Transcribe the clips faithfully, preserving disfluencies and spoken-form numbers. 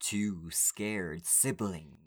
Two Scared Siblings.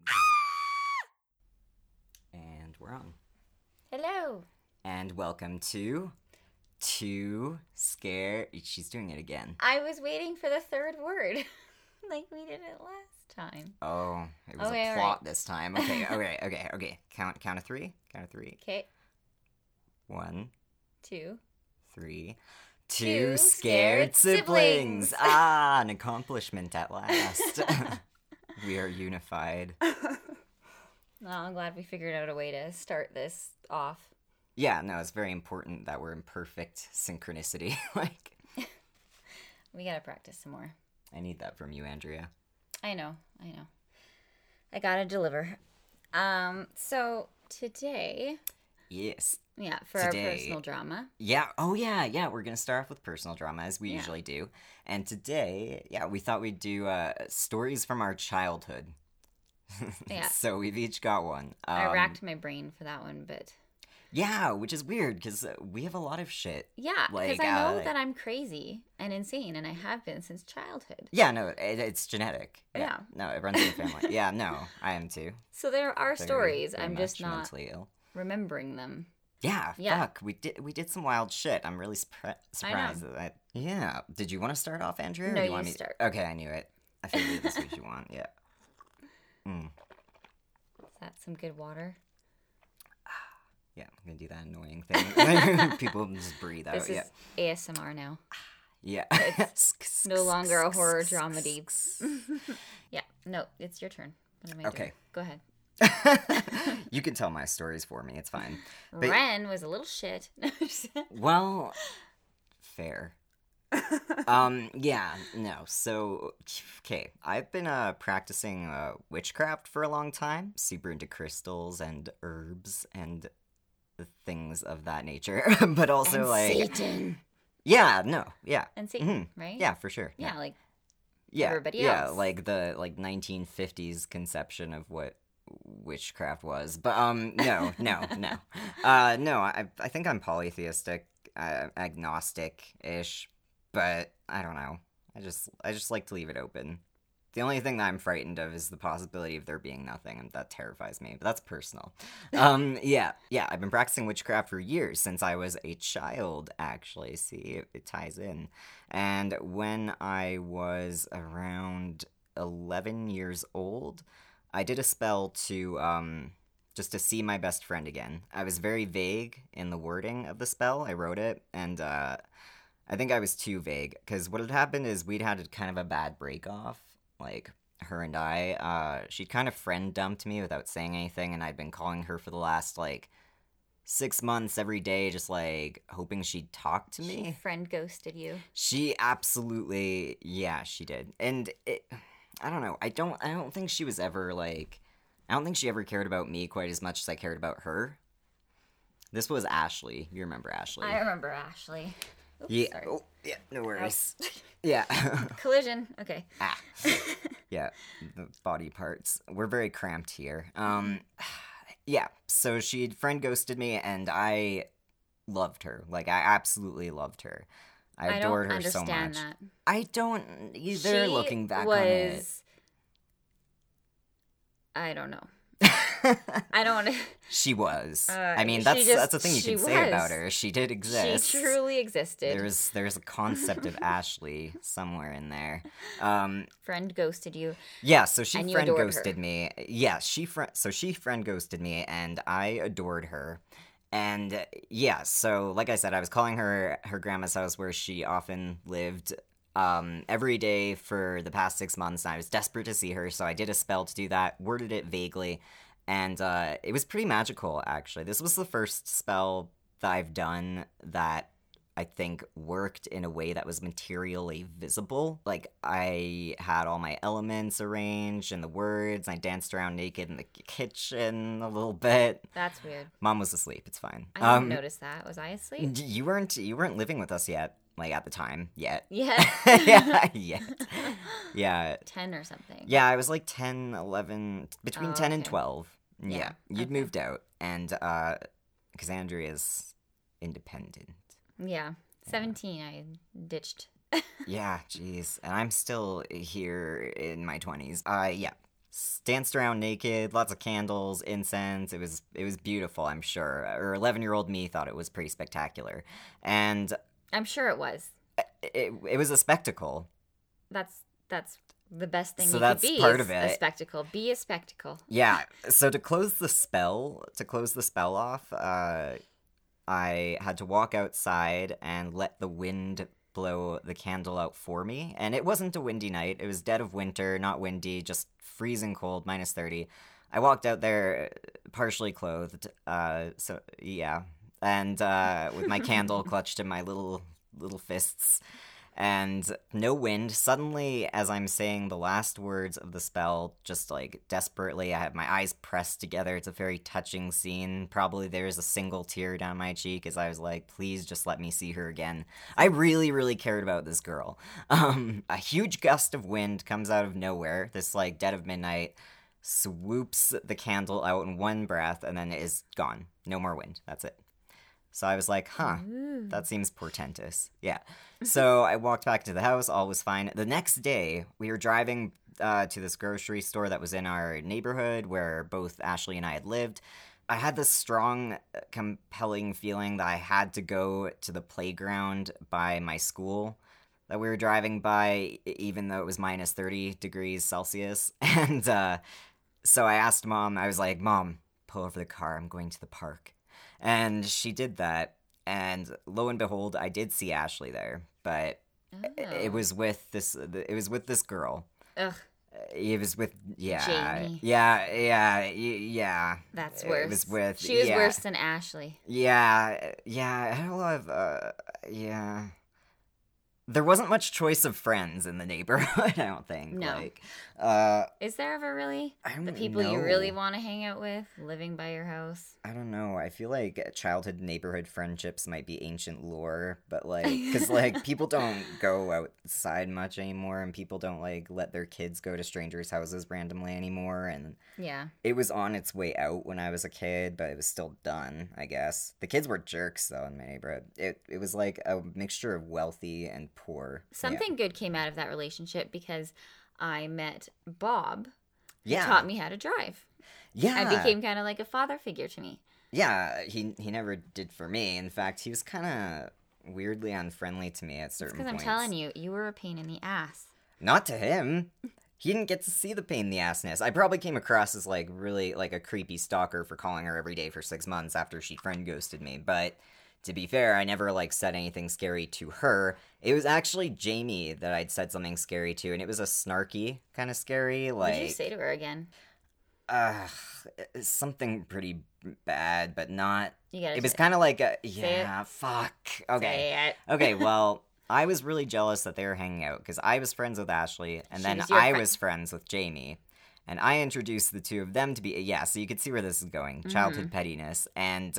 And we're on. Hello. And welcome to Two Scared... She's doing it again. I was waiting for the third word. Like we did it last time. Oh, it was Okay, a plot right. this time. Okay, okay, okay, okay. Count, count of three. Count of three. Okay. One, Two. three. Two Two scared Scared Siblings. siblings. Ah, an accomplishment at last. We are unified. Well, I'm glad we figured out a way to start this off. Yeah, no, it's very important that we're in perfect synchronicity. Like, We gotta practice some more. I need that from you, Andrea. I know. I know. I gotta deliver. Um. So today, Yes. yeah, for Today- our personal drama. Yeah. Oh, yeah. Yeah. We're going to start off with personal drama, as we Yeah. usually do. And today, yeah, we thought we'd do uh, stories from our childhood. Yeah. So we've each got one. I Um, racked my brain for that one, but Yeah, which is weird because uh, we have a lot of shit. yeah, because Like, I know uh, that I'm crazy and insane, and I have been since childhood. Yeah, no, it, it's genetic. Yeah. No, it runs in the family. Yeah, no, I am too. So there are Very, stories. very I'm just much not mentally ill. remembering them. Yeah, Yeah. fuck. We did we did some wild shit. I'm really surpri- surprised that I, yeah. Did you want to start off, Andrew? or No, do you you want me start. Okay, I knew it. I figured this is what you want. Yeah. Mm. Is that some good water? Yeah, I'm gonna do that annoying thing. People just breathe out. This is Yeah. A S M R now. Yeah. It's No longer a horror dramedy. Yeah, no, it's your turn. What am I doing? Okay. Go ahead. You can tell my stories for me. It's fine. But- Ren was a little shit. Well, fair. um yeah no so okay I've been uh practicing uh witchcraft for a long time, super into crystals and herbs and things of that nature. But also and like Satan. yeah no yeah And Satan, Mhm. right? yeah for sure Yeah, like yeah everybody yeah else. like the like nineteen fifties conception of what witchcraft was. But um no no no uh no I I think I'm polytheistic, uh, agnostic-ish, but I don't know. I just I just like to leave it open. The only thing that I'm frightened of is the possibility of there being nothing, and that terrifies me. But that's personal. Um, yeah, yeah. I've been practicing witchcraft for years, since I was a child. Actually, see, it, it ties in. And when I was around eleven years old, I did a spell to um just to see my best friend again. I was very vague in the wording of the spell. I wrote it, and uh. I think I was too vague, because what had happened is we'd had a kind of a bad break-off, like, her and I. Uh, she'd kind of friend-dumped me without saying anything, and I'd been calling her for the last, like, six months every day, just, like, hoping she'd talk to me. friend ghosted you. She absolutely, yeah, she did. And it, I don't know, I don't, I don't think she was ever, like, I don't think she ever cared about me quite as much as I cared about her. This was Ashley. You remember Ashley. I remember Ashley. Oops, Yeah. sorry. Oh, yeah. No worries. Yeah. Collision. Okay. ah. Yeah. The body parts. We're very cramped here. Um. Yeah. So she friend ghosted me, and I loved her. Like, I absolutely loved her. I, I adored don't her so understand much. that. I don't either. She Looking back was... on it. I don't know. I don't want to. She was. Uh, I mean, she that's just- that's the thing you she can say about was. her. She did exist. She truly existed. There's there's a concept of Ashley somewhere in there. Um. Friend ghosted you. Yeah, so she And you friend adored ghosted her. me. Yeah, she friend so she friend ghosted me, and I adored her. And uh, yeah, so like I said, I was calling her her grandma's house where she often lived um every day for the past six months, and I was desperate to see her, so I did a spell to do that, worded it vaguely, and uh it was pretty magical, actually. This was the first spell that I've done that I think worked in a way that was materially visible. Like, I had all my elements arranged and the words, and I danced around naked in the kitchen a little bit. That's weird. Mom was asleep, it's fine. I didn't Um, notice that. Was I asleep? d- you weren't you weren't living with us yet, like, at the time, yet. Yeah. yeah, yet. Yeah. ten or something. Yeah, I was like ten, eleven, between Oh, ten and okay. twelve. Yeah, Yeah, you'd okay. moved out, and, uh, because Andrea's independent. Yeah. seventeen, I ditched Yeah, jeez. And I'm still here in my twenties. Uh, yeah. S- Danced around naked, lots of candles, incense. It was it was beautiful, I'm sure. Or eleven-year-old me thought it was pretty spectacular. And I'm sure it was. it, it was a spectacle. That's that's the best thing So you that's could be part is of a it. spectacle. Be a spectacle. Yeah. So to close the spell, to close the spell off, uh, I had to walk outside and let the wind blow the candle out for me. And it wasn't a windy night. It was dead of winter, not windy, just freezing cold, minus thirty. I walked out there partially clothed. Uh, so, yeah. And uh, with my candle clutched in my little little fists. And no wind. Suddenly, as I'm saying the last words of the spell, just like desperately, I have my eyes pressed together. It's a very touching scene. Probably there's a single tear down my cheek as I was like, please just let me see her again. I really, really cared about this girl. Um, a huge gust of wind comes out of nowhere, this like dead of midnight, swoops the candle out in one breath, and then it is gone. No more wind. That's it. So I was like, huh, Ooh. that seems portentous. Yeah. So I walked back to the house. All was fine. The next day, we were driving uh, to this grocery store that was in our neighborhood where both Ashley and I had lived. I had this strong, compelling feeling that I had to go to the playground by my school that we were driving by, even though it was minus thirty degrees Celsius. And uh, so I asked Mom, I was like, Mom, pull over the car. I'm going to the park. And she did that, and lo and behold, I did see Ashley there, but Oh. it was with this. It was with this girl. Ugh, It was with yeah, Jamie. yeah, yeah, y- yeah. that's It worse. was with She was yeah, worse than Ashley. Yeah, yeah. I had a lot of uh, yeah. There wasn't much choice of friends in the neighborhood. I don't think. No. Like, uh, Is there ever really I don't the people you really know. want to hang out with living by your house? I don't know. I feel like childhood neighborhood friendships might be ancient lore, but like, because like people don't go outside much anymore, and people don't like let their kids go to strangers' houses randomly anymore. And Yeah. it was on its way out when I was a kid, but it was still done, I guess. The kids were jerks though in my neighborhood. It it was like a mixture of wealthy and poor. Something good came out of that relationship because I met Bob, who Yeah. taught me how to drive. Yeah. I became kind of like a father figure to me. Yeah, he he never did for me. In fact, he was kind of weirdly unfriendly to me at It's certain because I'm points. telling you, you were a pain in the ass. Not to him. He didn't get to see the pain in the assness. I probably came across as like really like a creepy stalker for calling her every day for six months after she friend ghosted me. But to be fair, I never like said anything scary to her. It was actually Jamie that I'd said something scary to, and it was a snarky kind of scary. Like, What did you say to her again? uh, something pretty bad, but not. You gotta It was say- kind of like a it. yeah, fuck. Okay. Say it. Okay, well, I was really jealous that they were hanging out because I was friends with Ashley, and She then was your I friend. was friends with Jamie, and I introduced the two of them to be yeah. So you could see where this is going, Mm-hmm. childhood pettiness, and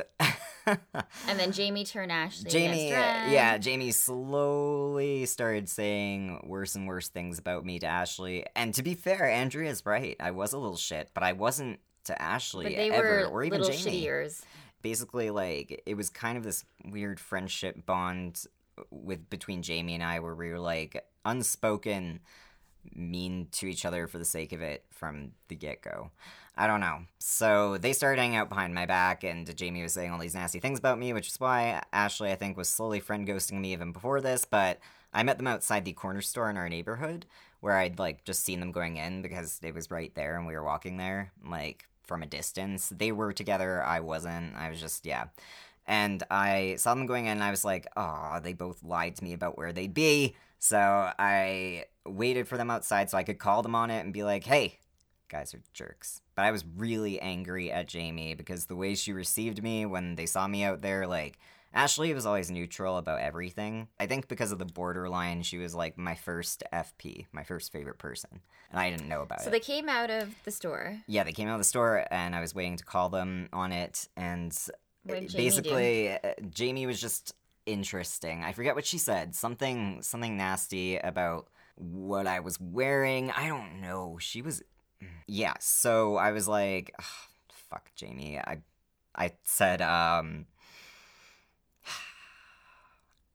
And then Jamie turned Ashley Jamie, against Ren. yeah, Jamie slowly started saying worse and worse things about me to Ashley. And to be fair, Andrea's right. I was a little shit, but I wasn't to Ashley But they ever, were or even little Jamie. shittiers. Basically, like it was kind of this weird friendship bond with between Jamie and I, where we were like unspoken mean to each other for the sake of it from the get-go. I don't know. So they started hanging out behind my back, and Jamie was saying all these nasty things about me, which is why Ashley, I think, was slowly friend ghosting me even before this. But I met them outside the corner store in our neighborhood, where I'd like just seen them going in because it was right there and we were walking there, like from a distance. They were together, I wasn't. I was just yeah. And I saw them going in, and I was like, oh, they both lied to me about where they'd be. So I waited for them outside so I could call them on it and be like, hey, guys are jerks. But I was really angry at Jamie because the way she received me when they saw me out there, like, Ashley was always neutral about everything. I think because of the borderline, she was like my first F P, my first favorite person. And I didn't know about So it. they came out of the store. Yeah, they came out of the store, and I was waiting to call them on it, and What did Jamie do? basically, uh, Jamie was just interesting. I forget what she said. Something, something nasty about what I was wearing. I don't know. She was, yeah. So I was like, "Ugh, fuck, Jamie. I, I said, um,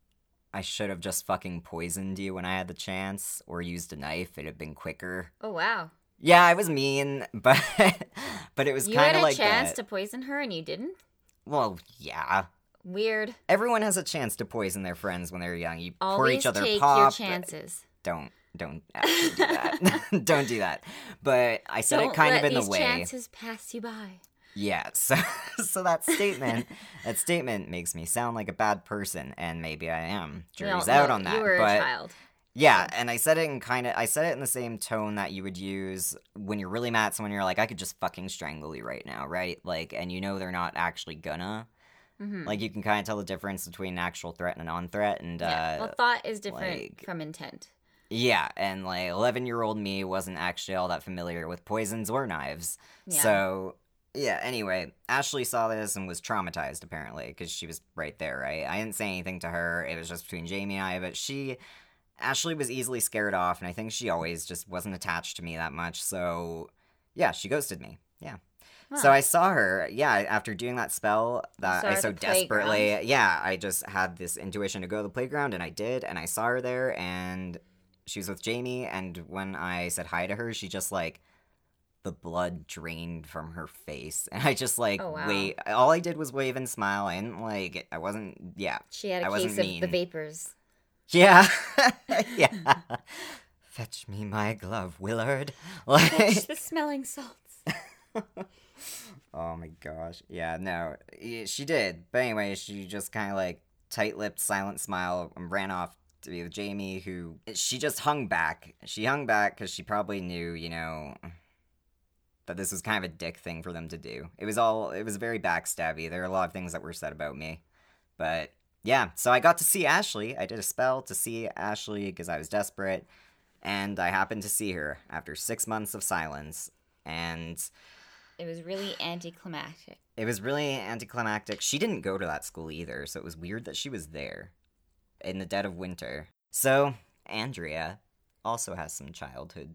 I should have just fucking poisoned you when I had the chance, or used a knife. It'd have been quicker. Oh, wow. Yeah, I was mean, but but it was You kind had of a like chance that. to poison her and you didn't? Well, yeah. Weird. Everyone has a chance to poison their friends when they're young. You pour Always each other take pop. your chances. Don't don't actually do that. Don't do that. But I said Don't it kind let of in these the way. chances pass you by. Yeah, so so that statement that statement makes me sound like a bad person, and maybe I am. Jury's No, out no, on that. You were but a child. yeah, and I said it in kind of I said it in the same tone that you would use when you're really mad at someone. You're like, I could just fucking strangle you right now, right? Like, and you know they're not actually gonna. Mm-hmm. Like, you can kind of tell the difference between an actual threat and a non-threat, and Yeah. uh, Well, thought is different like- from intent. yeah, and like eleven-year-old me wasn't actually all that familiar with poisons or knives. Yeah. So, yeah, anyway, Ashley saw this and was traumatized, apparently, because she was right there, right? I didn't say anything to her. It was just between Jamie and I, but she... Ashley was easily scared off, and I think she always just wasn't attached to me that much, so... Yeah, she ghosted me. Yeah. Huh. So I saw her, yeah, after doing that spell that saw I her at so the desperately... playground? Yeah, I just had this intuition to go to the playground, and I did, and I saw her there, and... She was with Jamie, and when I said hi to her, she just, like, the blood drained from her face. And I just, like, Oh, wow. wait. All I did was wave and smile. I didn't, like, I wasn't, yeah. She had I a wasn't case of mean. the vapors. Yeah. Yeah. Fetch me my glove, Willard. Like, Fetch the smelling salts. oh my gosh. Yeah, no. y- She did. But anyway, she just kind of, like, tight-lipped, silent smile and ran off to be with Jamie, who she just hung back. She hung back because she probably knew, you know, that this was kind of a dick thing for them to do. It was all, it was very backstabby. There are a lot of things that were said about me. But yeah, so I got to see Ashley. I did a spell to see Ashley because I was desperate. And I happened to see her after six months of silence. And It was really anticlimactic. it was really anticlimactic. She didn't go to that school either, so it was weird that she was there in the dead of winter. So, Andrea also has some childhood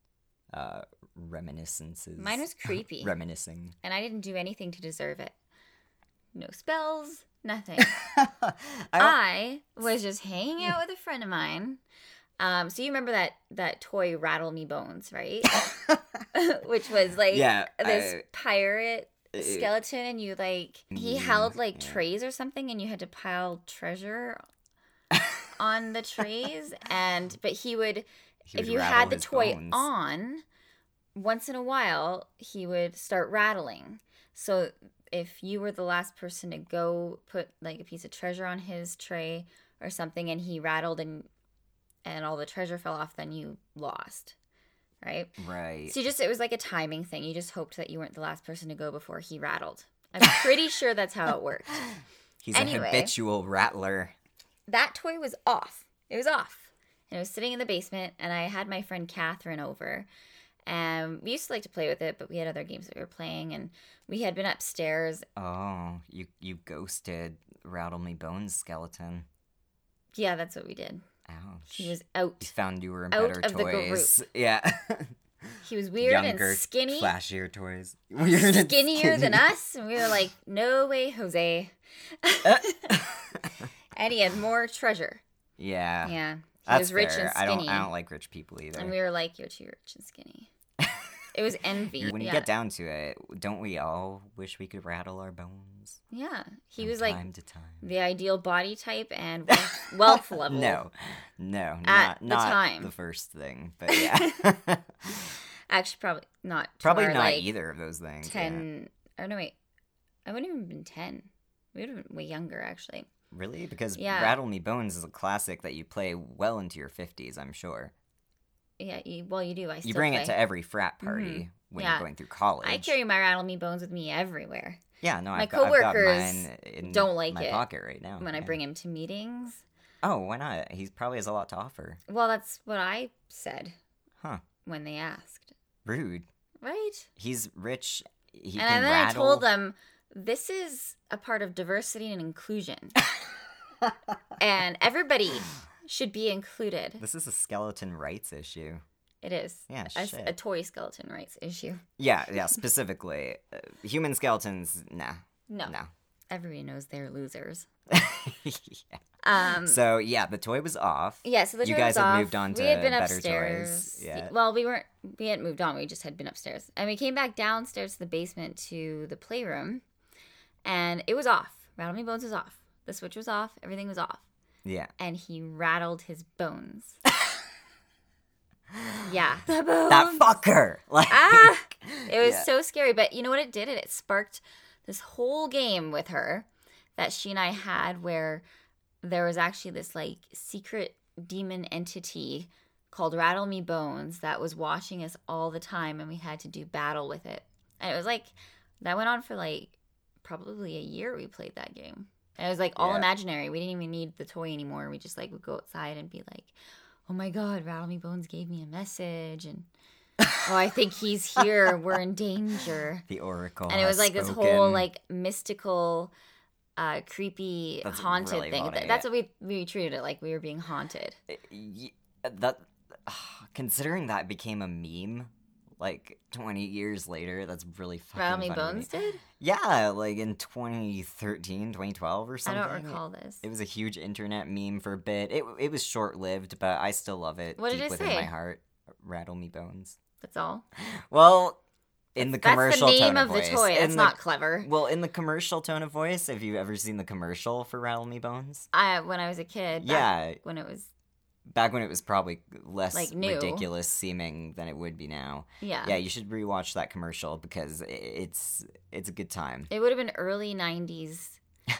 uh, reminiscences. Mine was creepy. Reminiscing. And I didn't do anything to deserve it. No spells, nothing. I I was just hanging out with a friend of mine. Um, so you remember that that toy Rattle Me Bones, right? Which was like Yeah, this I- pirate Uh, skeleton, and you like he Mm, held like yeah. trays or something, and you had to pile treasure on the trays. And but he would, he if would you rattle had the his toy bones. on, once in a while he would start rattling. So if you were the last person to go put like a piece of treasure on his tray or something, and he rattled and and all the treasure fell off, then you lost, right? Right. So you just, it was like a timing thing. You just hoped that you weren't the last person to go before he rattled. I'm pretty sure that's how it worked. He's Anyway. a habitual rattler. That toy was off. It was off. And it was sitting in the basement, and I had my friend Catherine over. And we used to like to play with it, but we had other games that we were playing, and we had been upstairs. Oh, you you ghosted Rattle Me Bones skeleton. Yeah, that's what we did. Ouch. He was He out. found you were in out better of the group. toys. Yeah. He was weird Younger, and skinny. flashier toys. Weird and Skinnier than skinny. us. And we were like, no way, Jose. And he had more treasure. Yeah. Yeah. He That's was rich fair. and I skinny. don't I don't like rich people either. And we were like, you're too rich and skinny. It was envy. When you yeah. get down to it, don't we all wish we could rattle our bones? Yeah. He from was like time to time. the ideal body type and wealth, wealth level. No, no, At not the not time. the first thing, but yeah, Actually, probably not. to probably our, not like, either of those things. yeah. ten. Oh, no, wait. I wouldn't even been ten. We would have been way younger, actually. Really? Because Yeah. Rattle Me Bones is a classic that you play well into your fifties, I'm sure. Yeah, you, well, you do. I still You bring play. it to every frat party Mhm. when Yeah. you're going through college. I carry my Rattle Me Bones with me everywhere. Yeah, no, my I've got, I've got coworkers mine in don't like my it pocket right now. When I yeah. bring him to meetings. Oh, why not? He probably has a lot to offer. Well, that's what I said Huh. when they asked. Rude. Right? He's rich. He and can then rattle. I told them, this is a part of diversity and inclusion. And everybody should be included. This is a skeleton rights issue. It is. Yeah, A, shit. a toy skeleton rights issue. Yeah, yeah, specifically. Uh, human skeletons, nah. No. No. Everybody knows they're losers. Yeah. Um, so yeah, the toy was off. yeah, so the you toy guys was have off. moved on to we had been better upstairs. toys. Yeah. Well, we weren't. We hadn't moved on. We just had been upstairs, and we came back downstairs to the basement to the playroom, and it was off. Rattle Me Bones was off. The switch was off. Everything was off. Yeah. And he rattled his bones. Yeah. The bones. That fucker. Like, ah! It was yeah. so scary. But you know what it did? It sparked this whole game with her that she and I had where there was actually this like secret demon entity called Rattle Me Bones that was watching us all the time, and we had to do battle with it. And it was like, that went on for like probably a year we played that game. And it was like all Yeah. imaginary. We didn't even need the toy anymore. We just like would go outside and be like, oh my God, Rattle Me Bones gave me a message. And oh, I think he's here. We're in danger. The Oracle. And it was has like this spoken. whole like mystical, uh, creepy, That's haunted really thing. funny, Th- That's yeah. what we we treated it like. We were being haunted. Y- That, considering that became a meme, like twenty years later, that's really fucking Rattle Me funny to Bones me. did? Yeah, like in twenty thirteen, twenty twelve or I something. don't recall this. It was a huge internet meme for a bit. It it was short lived, but I still love it What did deep it within say? my heart. Rattle Me Bones. That's all. Well, in the That's commercial the name tone of voice. the toy. in That's the- not clever. Well, in the commercial tone of voice, have you ever seen the commercial for Rattle Me Bones? I when I was a kid. Back Yeah, When it was back when it was probably less Like, new. ridiculous seeming than it would be now. yeah. Yeah, you should rewatch that commercial because i- it's it's a good time. It would have been early nineties.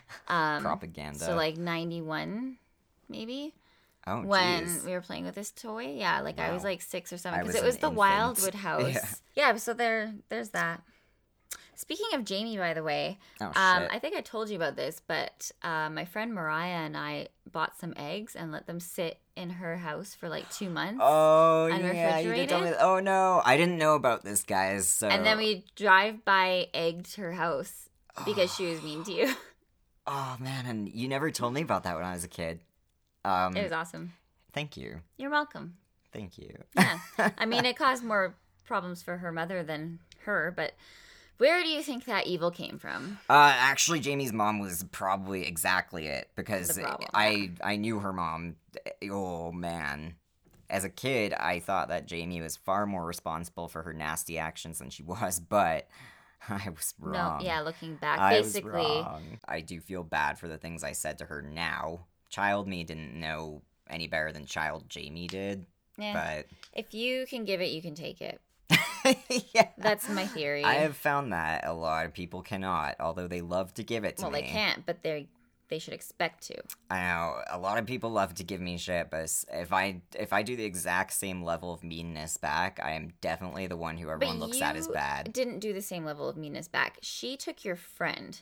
Um, Propaganda. So like ninety-one, maybe. oh, When jeez. we were playing with this toy. Yeah, like I was Wow. like six or seven I because was it was an the infant. Wildwood house. Yeah. Yeah. So there, there's that. Speaking of Jamie, by the way, Oh, um, shit. I think I told you about this, but uh, my friend Mariah and I bought some eggs and let them sit in her house for like two months. Oh, yeah, you did tell me unrefrigerated? that. Oh, no. I didn't know about this, guys. So. And then we drive by egged her house because she was mean to you. Oh, man. And you never told me about that when I was a kid. Um, It was awesome. Thank you. You're welcome. Thank you. Yeah. I mean, it caused more problems for her mother than her, but where do you think that evil came from? Uh, actually, Jamie's mom was probably exactly it because The problem, I I knew her mom. Oh man, as a kid, I thought that Jamie was far more responsible for her nasty actions than she was, but I was wrong. No, yeah, looking back, I basically, was wrong. I do feel bad for the things I said to her now. Child me didn't know any better than child Jamie did, yeah, if you can give it, you can take it. but yeah. That's my theory. I have found that a lot of people cannot, although they love to give it to well, me. they can't, but they they should expect to. I know a lot of people love to give me shit, but s- if I if I do the exact same level of meanness back, I am definitely the one who everyone but looks you at as bad. didn't do the same level of meanness back. She took your friend.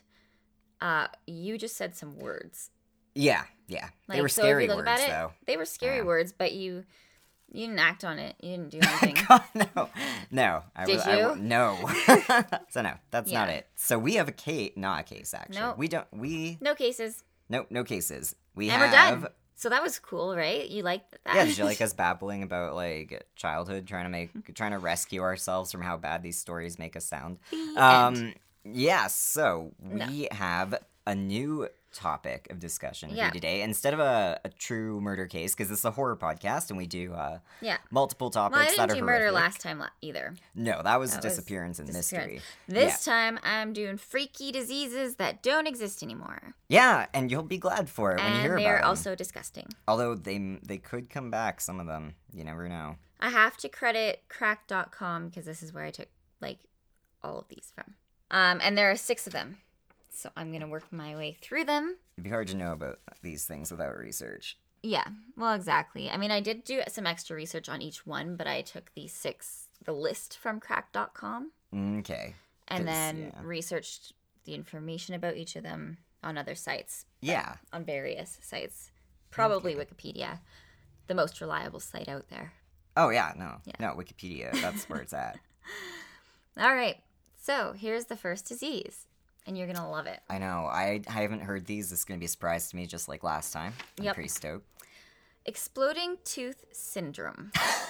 Uh, you just said some words. Yeah, yeah, Like, they were so if scary you look words at it, though. They were scary Yeah. words, but you you didn't act on it. You didn't do anything. God, no, no. I Did was, I you? w- no. So no, that's not Yeah. it. So we have a case, not a case actually. Nope. We don't. We No cases. no no cases. We And have. we're done. So that was cool, right? You liked that? Yeah, did you like us babbling about like childhood, trying to make, trying to rescue ourselves from how bad these stories make us sound? The Um, end. yeah. So No. we have a new topic of discussion for Yeah. you today instead of a, a true murder case because it's a horror podcast and we do uh, Yeah. multiple topics Well, I that didn't are do murder horrific. last time la- either. No, that was That was disappearance and disappearance. mystery. This time, I'm doing freaky diseases that don't exist anymore. Yeah, and you'll be glad for it when you hear And about they're them. also disgusting. Although they they could come back, some of them. You never know. I have to credit crack dot com because this is where I took, like, all of these from. Um, and there are six of them. So I'm going to work my way through them. It'd be hard to know about these things without research. Yeah, well, exactly. I mean, I did do some extra research on each one, but I took these six, the list from crack dot com, Okay. and 'Cause, then yeah. researched the information about each of them on other sites, Yeah. on various sites. Probably Wikipedia, the most reliable site out there. Oh yeah, no, Yeah. no, Wikipedia. That's where it's at. All right, so here's the first disease, and you're gonna love it. I know. I, I haven't heard these. This is gonna be a surprise to me, just like last time. I'm Yep. pretty stoked. Exploding tooth syndrome.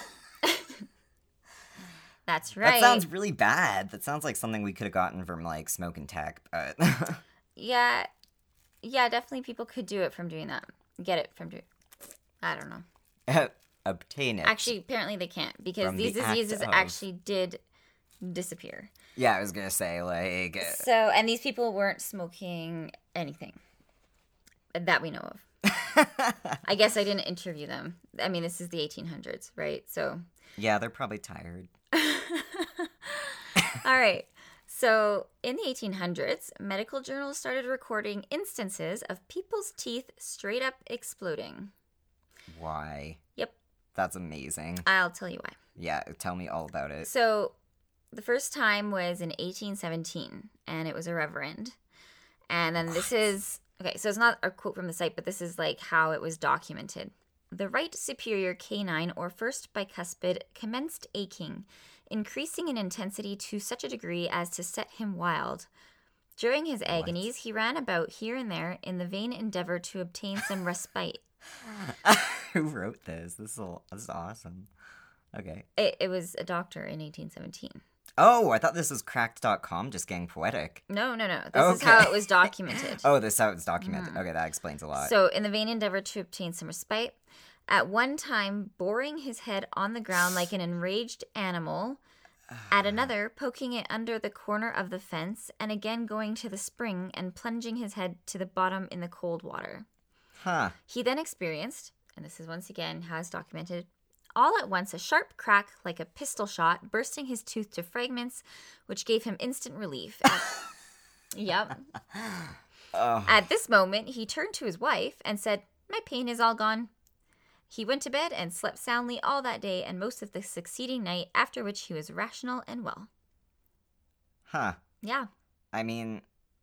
That's right. That sounds really bad. That sounds like something we could have gotten from like smoke and tech, but Yeah, yeah, definitely people could do it from doing that. get it from, I don't know. Obtain it. Actually, apparently they can't because From these the act diseases of. actually did disappear. Yeah, I was gonna say, like... So, and these people weren't smoking anything that we know of. I guess I didn't interview them. I mean, this is the eighteen hundreds, right? So... Yeah, they're probably tired. All right. So, in the eighteen hundreds, medical journals started recording instances of people's teeth straight up exploding. Why? Yep. That's amazing. I'll tell you why. Yeah, tell me all about it. So, the first time was in eighteen seventeen, and it was a reverend. And then this is, okay, so it's not a quote from the site, but this is like how it was documented. The right superior canine or first bicuspid commenced aching, increasing in intensity to such a degree as to set him wild. During his agonies, what? He ran about here and there in the vain endeavor to obtain some respite. Who wrote this? This is, a, this is awesome. Okay. It, it was a doctor in eighteen seventeen. Oh, I thought this was cracked dot com just getting poetic. No, no, no. This okay. is how it was documented. Oh, this is how it's documented. Mm. Okay, that explains a lot. So, in the vain endeavor to obtain some respite, at one time boring his head on the ground like an enraged animal, at another poking it under the corner of the fence, and again going to the spring and plunging his head to the bottom in the cold water. Huh. He then experienced, and this is once again how it's documented, all at once a sharp crack like a pistol shot, bursting his tooth to fragments, which gave him instant relief. At, yep. Oh. At this moment, he turned to his wife and said, "My pain is all gone." He went to bed and slept soundly all that day and most of the succeeding night, after which he was rational and well. Huh. Yeah. I mean,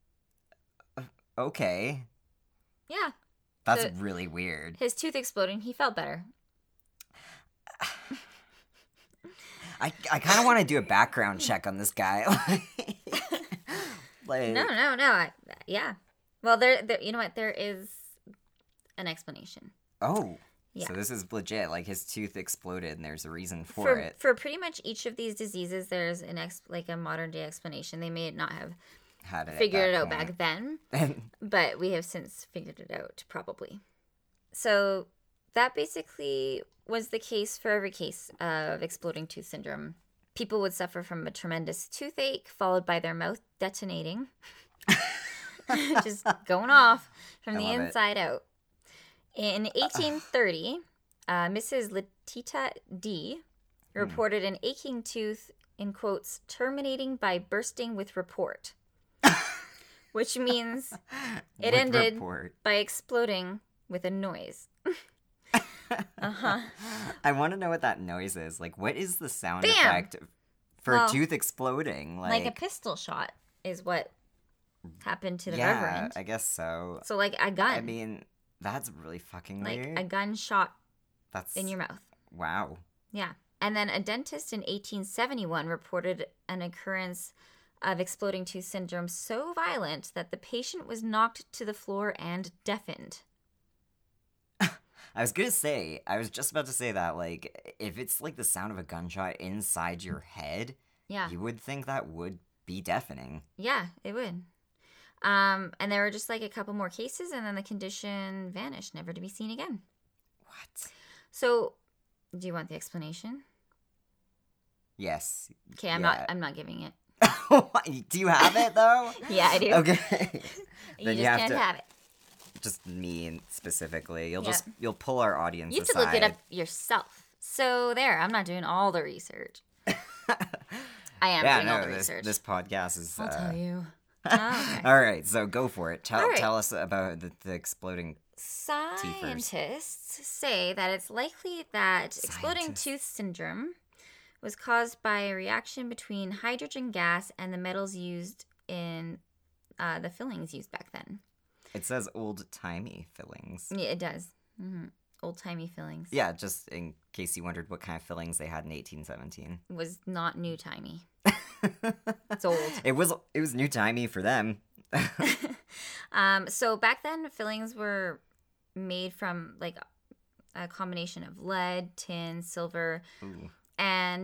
okay. Yeah. That's So, really weird. His tooth exploding, he felt better. I, I kind of want to do a background check on this guy. like, No, no, no. I, yeah. Well, there, there, you know what? There is an explanation. Oh. Yeah. So this is legit. Like his tooth exploded, and there's a reason for, for it. For pretty much each of these diseases, there's an ex, like a modern day explanation. They may not have Had it figured it at out that back then, point. but we have since figured it out, probably. So that basically was the case for every case of exploding tooth syndrome. People would suffer from a tremendous toothache, followed by their mouth detonating, just going off from I the love it. inside out. In eighteen thirty, uh, Missus Letita D. reported an aching tooth, in quotes, terminating by bursting with report, which means it With ended report. by exploding with a noise. Uh-huh. I want to know what that noise is. Like, what is the sound Bam! effect for Well, a tooth exploding? Like, a pistol shot is what happened to the yeah, Reverend. I guess so. So, like a gun. I mean, that's really fucking like weird. a gun shot That's in your mouth. Wow. Yeah. And then a dentist in eighteen seventy-one reported an occurrence of exploding tooth syndrome so violent that the patient was knocked to the floor and deafened. I was gonna say, I was just about to say that, like, if it's like the sound of a gunshot inside your head, Yeah. you would think that would be deafening. Yeah, it would. Um, and there were just like a couple more cases, and then the condition vanished, never to be seen again. What? So, do you want the explanation? Yes. Okay, I'm Yeah. not. I'm not giving it. Do you have it though? Yeah, I do. Okay. You Then just you have can't to- have it. Just me specifically. You'll Yeah. just you'll pull our audience You have aside. to look it up yourself. So there, I'm not doing all the research. I am yeah, doing all no, the this, research. this podcast is. I'll uh, tell you. Oh, okay. All right, so go for it. Tell All right. tell us about the, the exploding. Scientists say that it's likely that exploding Scientists. tooth syndrome was caused by a reaction between hydrogen gas and the metals used in uh, the fillings used back then. It says old timey fillings. Yeah, it does. Mm-hmm. Old-timey fillings. Yeah, just in case you wondered what kind of fillings they had in eighteen seventeen. It was not new-timey. It's old. It was it was new timey for them. Um, so back then, fillings were made from like a combination of lead, tin, silver, Ooh. and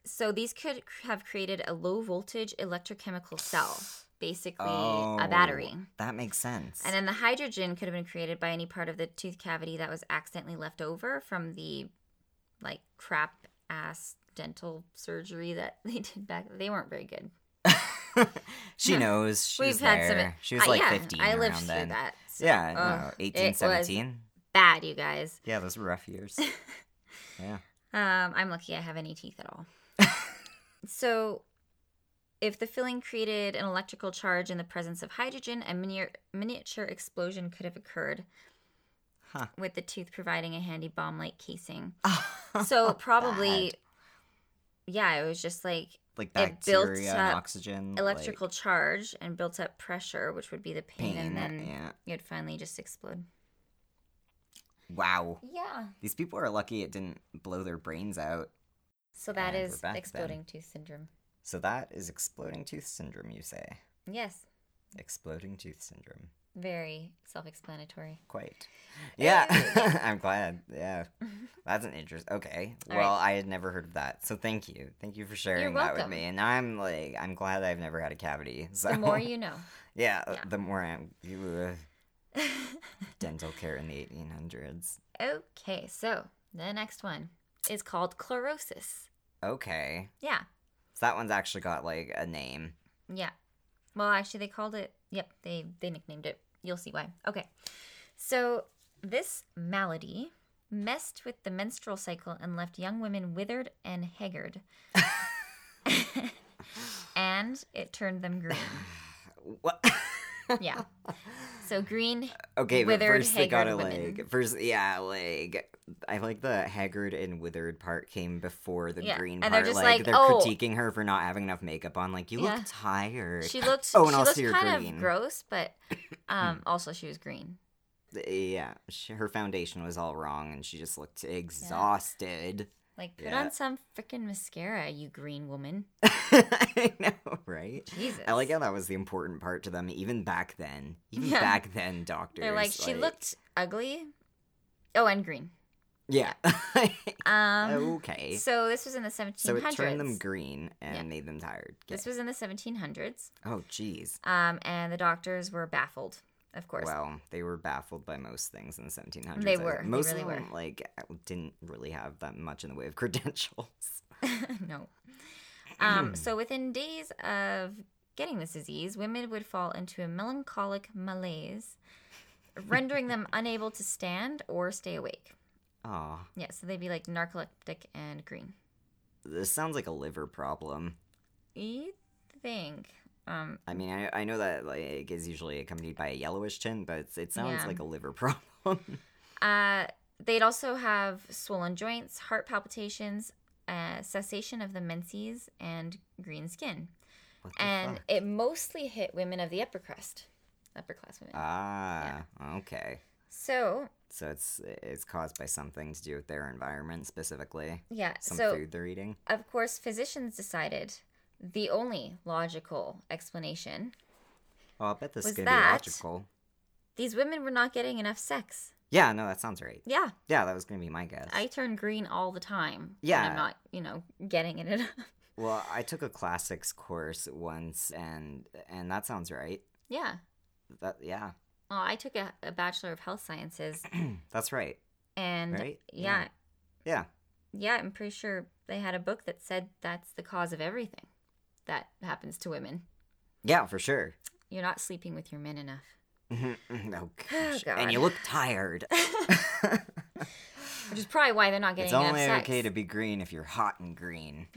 So these could have created a low voltage electrochemical cell, basically Oh, a battery. That makes sense. And then the hydrogen could have been created by any part of the tooth cavity that was accidentally left over from the like crap ass dental surgery that they did back. They weren't very good. She knows. She's We've had there. some. She was uh, like yeah, fifteen I lived around through then. that. So, Yeah, ugh, no, it eighteen, was seventeen. bad, you guys. Yeah, those were rough years. Yeah. Um, I'm lucky I have any teeth at all. So, if the filling created an electrical charge in the presence of hydrogen, a mini- miniature explosion could have occurred. Huh. With the tooth providing a handy bomb-like casing. So probably, Bad. yeah, it was just like Like it built bacteria and up oxygen. electrical charge and built up pressure, which would be the pain, Pain, and then yeah. it'd finally just explode. Like, wow. Yeah. These people are lucky it didn't blow their brains out. So that And is we're back exploding tooth syndrome. So that is exploding tooth syndrome, you say? Yes. Exploding tooth syndrome. Very self-explanatory. Quite. Yeah. I'm glad. Yeah. That's an interest. Okay. All well, right. I had never heard of that. So thank you. Thank you for sharing You're that with welcome. me. And now I'm like, I'm glad I've never had a cavity. So The more you know. yeah, Yeah. the more I'm. You, uh, dental care in the eighteen hundreds. Okay, so the next one is called chlorosis. Okay. Yeah. So that one's actually got like a name. Yeah. Well, actually, they called it. Yep, they they nicknamed it. You'll see why. Okay. So this malady messed with the menstrual cycle and left young women withered and haggard. And it turned them green. What? Yeah. So green. Okay, but withered, first they gotta haggard women. like first, yeah, like I like the haggard and withered part came before the Yeah, green and part. they're just like, like, they're oh. critiquing her for not having enough makeup on. Like you Yeah. look tired. She looked. Oh, and she I'll looked see her kind green. of gross, but um, also she was green. Yeah, she, her foundation was all wrong, and she just looked exhausted. Like, put Yeah. on some freaking mascara, you green woman. I know, right? Jesus. I like how that was the important part to them, even back then. Even Yeah. back then, doctors. They're like, she looked ugly. Oh, and green. Yeah. Um. okay. So this was in the seventeen So hundreds. it turned them green and Yeah. made them tired. This Okay. was in the seventeen hundreds. Oh, jeez. Um, and the doctors were baffled, of course. Well, they were baffled by most things in the seventeen hundreds. They I- were. They Most really of them, were. like, didn't really have that much in the way of credentials. No. Um, so within days of getting this disease, women would fall into a melancholic malaise, rendering them unable to stand or stay awake. Aw. Yeah, so they'd be like narcoleptic and green. This sounds like a liver problem. You think? Um, I mean, I, I know that like is usually accompanied by a yellowish tint, but it's, it sounds Yeah. like a liver problem. uh, they'd also have swollen joints, heart palpitations, uh, cessation of the menses, and green skin. What the And fuck? it mostly hit women of the upper crust, upper class women. Ah, okay. So So it's it's caused by something to do with their environment specifically. yeah, Some so food they're eating. of course physicians decided the only logical explanation: Oh, I bet this is Was gonna that- be logical. these women were not getting enough sex. Yeah, no, that sounds right. Yeah, Yeah, that was gonna be my guess. I turn green all the time. Yeah. and I'm not, you know, getting it enough. Well, I took a classics course once, and and that sounds right. Yeah. That yeah, Oh, I took a, a bachelor of health sciences, that's right. and Right? yeah, Yeah. yeah, I'm pretty sure they had a book that said that's the cause of everything that happens to women. Yeah, for sure. You're not sleeping with your men enough. oh gosh, God. and you look tired. Which is probably why they're not getting It's enough only sex. okay to be green if you're hot and green.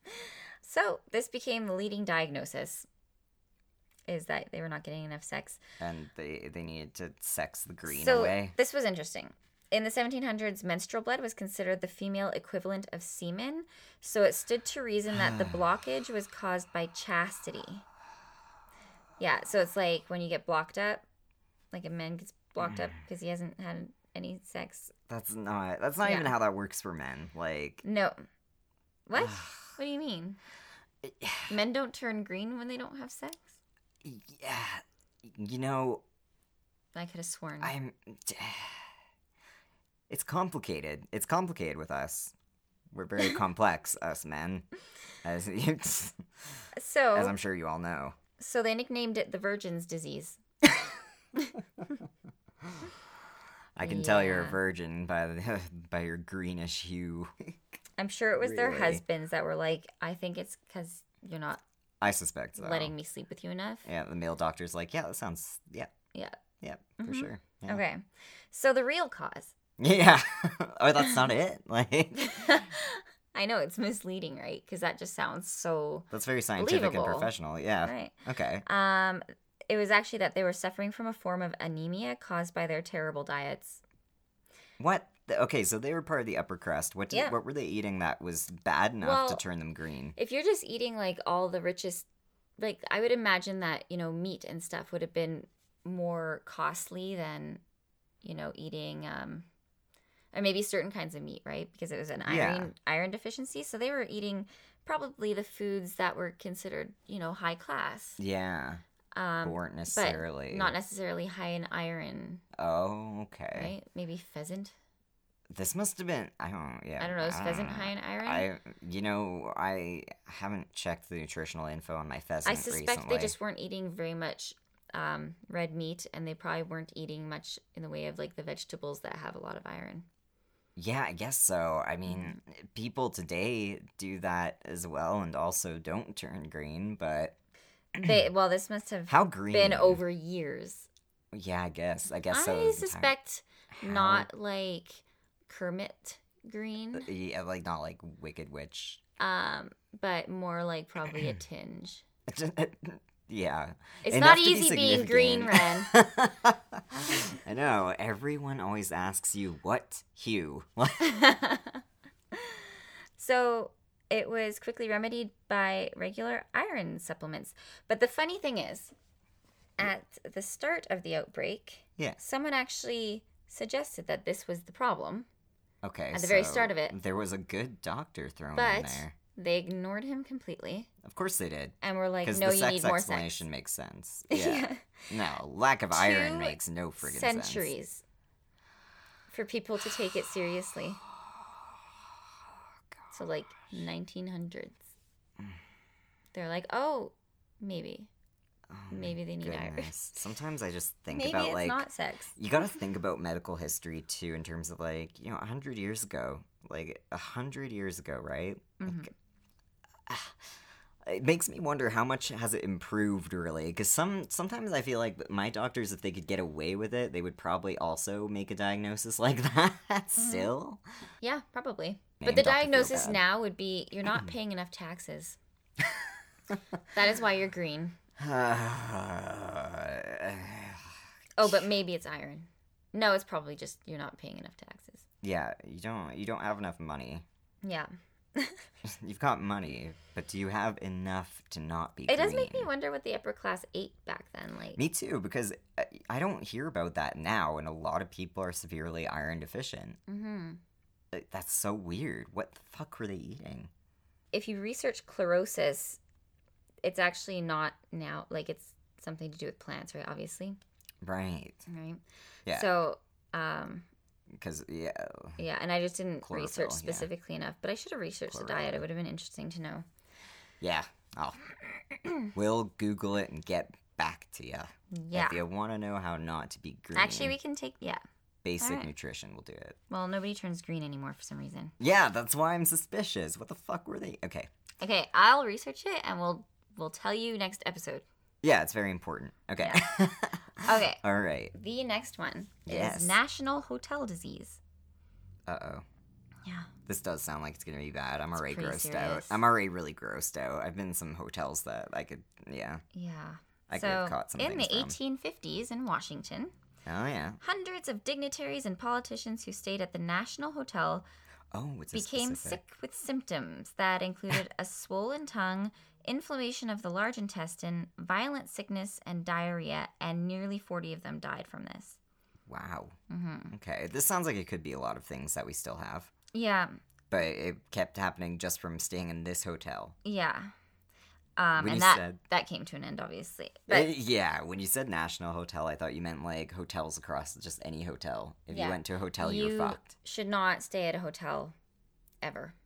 So this became the leading diagnosis, is that they were not getting enough sex. And they they needed to sex the green so away. this was interesting. In the seventeen hundreds, menstrual blood was considered the female equivalent of semen, so it stood to reason that the blockage was caused by chastity. Yeah, so it's like when you get blocked up, like a man gets blocked up because he hasn't had any sex. That's not that's not Yeah. even how that works for men. Like No. What? What do you mean? Men don't turn green when they don't have sex? yeah, you know, I could have sworn. I'm it's complicated. It's complicated with us. We're very complex, us men. As, as So, I'm sure you all know. so they nicknamed it the Virgin's Disease. I can tell you're a Yeah. virgin by the, by your greenish hue. I'm sure it was their Really? husbands that were like, I think it's because you're not I suspect so. letting me sleep with you enough. Yeah, the male doctor's like, yeah, that sounds, yeah, Yeah. yeah, for Mhm. sure. Yeah. Okay. So the real cause. Yeah. Oh, that's not it? Like, I know it's misleading, right? Because that just sounds so that's very scientific and Believable. professional. Yeah. right. Okay. Um, it was actually that they were suffering from a form of anemia caused by their terrible diets. What? Th- Okay, so they were part of the upper crust. What did, Yeah. what were they eating that was bad enough Well, to turn them green? If you're just eating like all the richest, like I would imagine that, you know, meat and stuff would have been more costly than, you know, eating, um, or maybe certain kinds of meat, right? Because it was an Yeah. iron iron deficiency. So they were eating probably the foods that were considered, you know, high class. Yeah. Um, But weren't necessarily. Not necessarily high in iron, Oh, okay. right? Maybe pheasant. This must have been. I don't. Yeah. I don't know. Is pheasant know. high in iron? I. You know, I haven't checked the nutritional info on my pheasant I suspect recently. they just weren't eating very much um, red meat, and they probably weren't eating much in the way of like the vegetables that have a lot of iron. Yeah, I guess so. I mean, people today do that as well, and also don't turn green. But They well, this must have how green? been over years. Yeah, I guess. I guess so. I is the time- suspect How- not like Kermit green, Yeah, like not like Wicked Witch. um, but more like probably a tinge. Yeah. It's Enough not to be easy being green, Ren. significant. I know. Everyone always asks you what hue. So it was quickly remedied by regular iron supplements. But the funny thing is, at the start of the outbreak, Yeah. someone actually suggested that this was the problem, Okay. At the very so start of it. there was a good doctor thrown in but there. they ignored him completely Of course they did. and were like, Because no, the you sex need more explanation sex. makes sense. Yeah. No, lack of iron Two makes no friggin' sense. Centuries for people to take it seriously. So, like, nineteen hundreds. They're like, oh, maybe. Oh, Maybe they need iron. goodness. Sometimes I just think Maybe about it's like not sex. you got to think about medical history too in terms of like, you know, a hundred years ago, like a hundred years ago, right? Mhm. Like, ah, it makes me wonder how much has it improved really? Because some sometimes I feel like my doctors, if they could get away with it, they would probably also make a diagnosis like that still. Yeah, probably. Name but the Doctor diagnosis Feelbad. now would be you're not paying enough taxes. That is why you're green. Oh, but maybe it's iron. No, it's probably just you're not paying enough taxes. Yeah, you don't you don't have enough money. Yeah. You've got money, but do you have enough to not be It does make me green? wonder what the upper class ate back then. Like, Me too, because I- I don't hear about that now, and a lot of people are severely iron deficient. hmm Uh, That's so weird. What the fuck were they eating? if you research chlorosis, it's actually not now, like, it's something to do with plants, right? Obviously. Right. Right. Yeah. So, um, Because, yeah. yeah, and I just didn't Chlorophyll, research yeah. specifically enough, but I should have researched the diet. Chlorophyll. It would have been interesting to know. Yeah. Oh. We'll Google it and get back to you. Yeah. If you want to know how not to be green, Actually, we can take, yeah. basic alright. nutrition will do it. Well, nobody turns green anymore for some reason. Yeah, that's why I'm suspicious. What the fuck were they? Okay. Okay, I'll research it and we'll we'll tell you next episode. Yeah, it's very important. Okay. Okay. All right. The next one Yes. is National Hotel Disease. Uh oh. Yeah. This does sound like it's gonna be bad. I'm It's already pretty grossed out. serious. I'm already really grossed out. I've been in some hotels that I could, yeah, Yeah. I could so, have caught some in the things from. eighteen fifties in Washington, Oh yeah. hundreds of dignitaries and politicians who stayed at the National Hotel Oh, it's a became specific. sick with symptoms that included a swollen tongue, inflammation of the large intestine, violent sickness, and diarrhea, and nearly forty of them died from this. Wow. hmm Okay, this sounds like it could be a lot of things that we still have, Yeah, but it kept happening just from staying in this hotel. yeah. Um, When and you that, said- that came to an end, obviously. Uh, But yeah, when you said National Hotel, I thought you meant like hotels across just any hotel. If Yeah. you went to a hotel, you, you were fucked. should not stay at a hotel ever.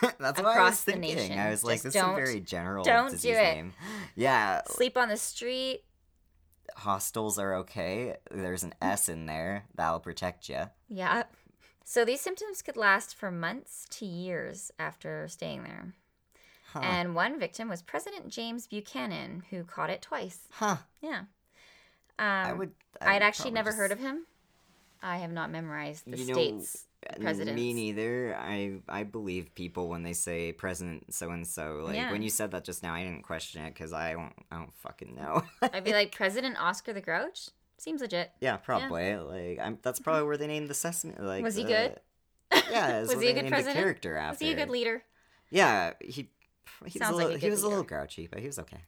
That's what I across was the thinking. nation. I was like, Just this don't- is a very general don't do disease it. name. Yeah, Sleep on the street. hostels are okay. There's an S in there. That'll protect you. Yeah. So these symptoms could last for months to years after staying there. Huh. And one victim was President James Buchanan, who caught it twice. huh. Yeah. Um, I would. I I'd would actually probably never just- heard of him. I have not memorized the You know, state's uh, presidents. Me neither. I I believe people when they say President so and so. Like Yeah. when you said that just now, I didn't question it because I don't. I don't fucking know. I'd be like, President Oscar the Grouch? Seems legit. yeah, probably. Like I'm. That's probably where they named the Sesame. Like Was he the- good? Yeah, Was was he a they good named president? the character after. Was he a good leader? Yeah, he. He Sounds was a like little, a he good was a leader. little grouchy, but he was okay.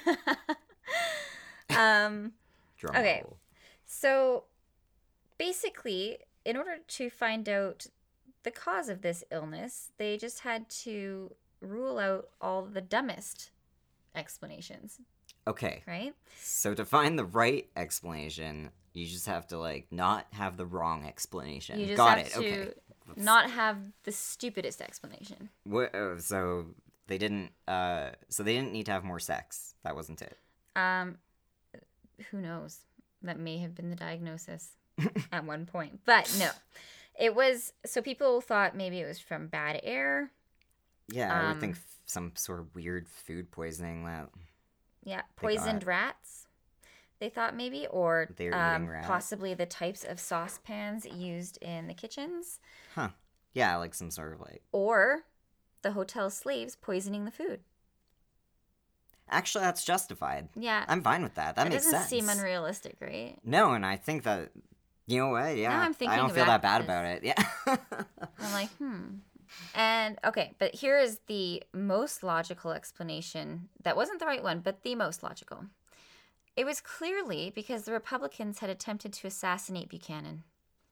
um, Drum Okay. roll. so basically, in order to find out the cause of this illness, they just had to rule out all the dumbest explanations, Okay, right? so to find the right explanation, you just have to like not have the wrong explanation. You just Got have it. to Okay. not have the stupidest explanation. What, uh, so they didn't. Uh, so they didn't need to have more sex. That wasn't it. Um, who knows? That may have been the diagnosis at one point, but no, it was. So people thought maybe it was from bad air. Yeah, I would Um, think f- some sort of weird food poisoning that. Yeah, They poisoned got- rats. They thought maybe, or They were um, eating rats. possibly the types of saucepans used in the kitchens, Huh. Yeah, like some sort of like. or the hotel slaves poisoning the food. Actually, that's justified. Yeah, I'm fine with that. That it makes doesn't sense. seem unrealistic, right? No, and I think that. You know what? Yeah. I'm thinking I don't feel about that bad this. about it. Yeah. I'm like, hmm. And okay, but here is the most logical explanation. That wasn't the right one, but the most logical. It was clearly because the Republicans had attempted to assassinate Buchanan.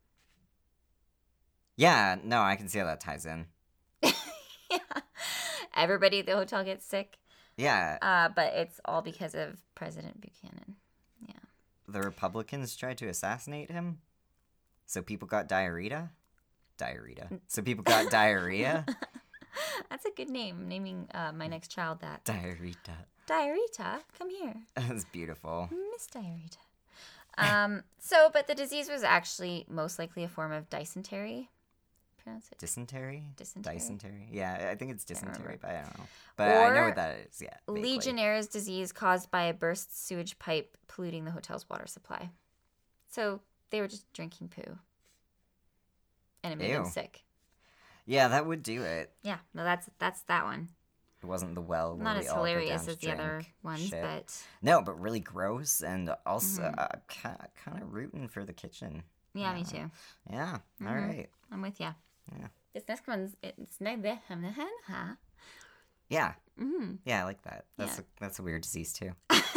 Yeah, no, I can see how that ties in. Yeah. Everybody at the hotel gets sick, Yeah, uh, but it's all because of President Buchanan. the Republicans tried to assassinate him, so people got diarrhea. Diarrhea. So people got diarrhea. That's a good name, naming uh, my next child that. Diarrhea. Diarrhea, come here. That's beautiful. Miss Diarrhea. Um, so, but the disease was actually most likely a form of dysentery. Pronounce it. Dysentery? Dysentery. Dysentery? Yeah, I think it's dysentery, remember. but I don't know. But I know Or what that is, yeah. vaguely. Legionnaire's disease caused by a burst sewage pipe polluting the hotel's water supply. So they were just drinking poo. And it made them Ew. sick. Yeah, that would do it. Yeah, no, that's that's that one. It wasn't the well where Not we as all go hilarious down to as the other drink ones, shit. but No, but really gross, and also Mhm. uh, kind of rooting for the kitchen. yeah, me Yeah. too. Yeah, all Mhm. right. I'm with ya. Yeah. This next one's it's not the huh? Yeah, Mm. yeah, I like that. That's Yeah. a, that's a weird disease too.